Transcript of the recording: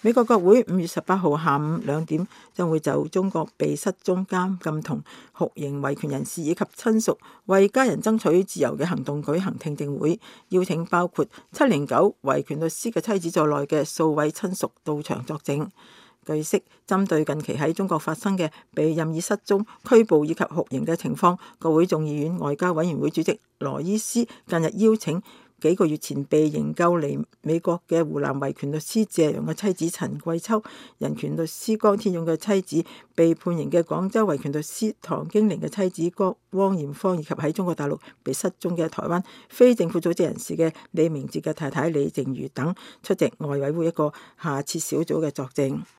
美國國會5月18號下午2點將會就中國被失蹤監禁同酷刑維權人士以及親屬為家人爭取自由嘅行動舉行聽證會，邀請包括709維權律師嘅妻子在內嘅數位親屬到場作證。據悉，針對近期喺中國發生嘅被任意失蹤、拘捕以及酷刑嘅情況，國會眾議院外交委員會主席羅伊斯近日邀請幾個月前被營救嚟美國嘅湖南維權律師謝陽嘅妻子陳桂秋、人權律師江天勇嘅妻子、被判刑嘅廣州維權律師唐經玲嘅妻子汪艷芳，以及喺中國大陸被失蹤嘅台灣非政府組織人士嘅李明哲嘅太太李靜瑜等出席外委會一個下設小組嘅作證。